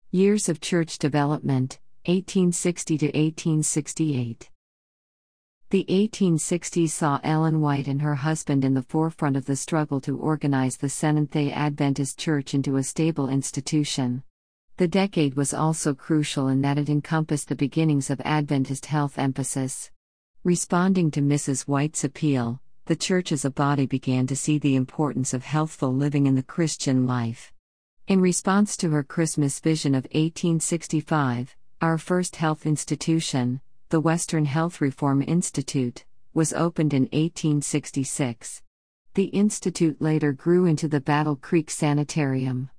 Years of church development, 1860 to 1868. The 1860s saw Ellen White and her husband in the forefront of the struggle to organize the Seventh-day Adventist Church into a stable institution. The decade was also crucial in that it encompassed the beginnings of Adventist health emphasis. Responding to Mrs. White's appeal, the church as a body began to see the importance of healthful living in the Christian life. In response to her Christmas vision of 1865, our first health institution, the Western Health Reform Institute, was opened in 1866. The institute later grew into the Battle Creek Sanitarium.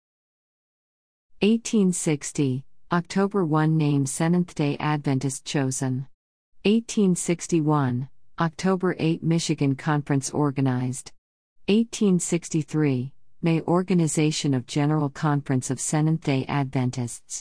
1860, October 1 name Seventh-day Adventist chosen. 1861, October 8 Michigan Conference organized. 1863, May Organization of General Conference of Seventh-day Adventists.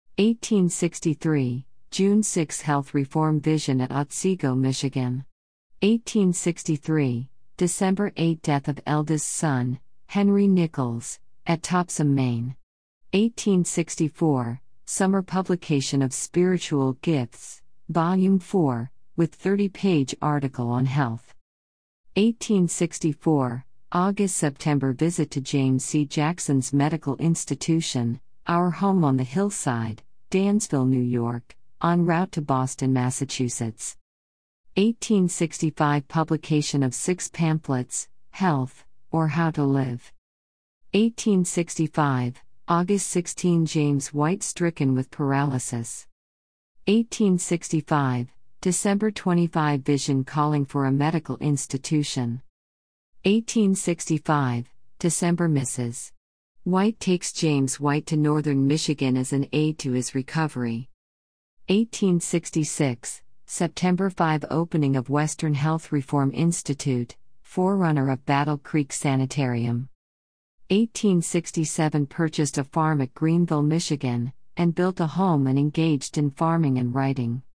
1863, June 6 Health Reform Vision at Otsego, Michigan. 1863, December 8 Death of eldest son, Henry Nichols, at Topsom, Maine. 1864, Summer publication of Spiritual Gifts, Volume 4, with 30-page article on health. 1864, August-September visit to James C. Jackson's Medical Institution, Our Home on the Hillside, Dansville, New York, en route to Boston, Massachusetts. 1865 publication of 6 pamphlets, Health, or How to Live. 1865, August 16 James White stricken with paralysis. 1865, December 25 Vision calling for a medical institution. 1865, December Mrs. White takes James White to northern Michigan as an aid to his recovery. 1866, September 5 Opening of Western Health Reform Institute, forerunner of Battle Creek Sanitarium. 1867 Purchased a farm at Greenville, Michigan, and built a home and engaged in farming and writing.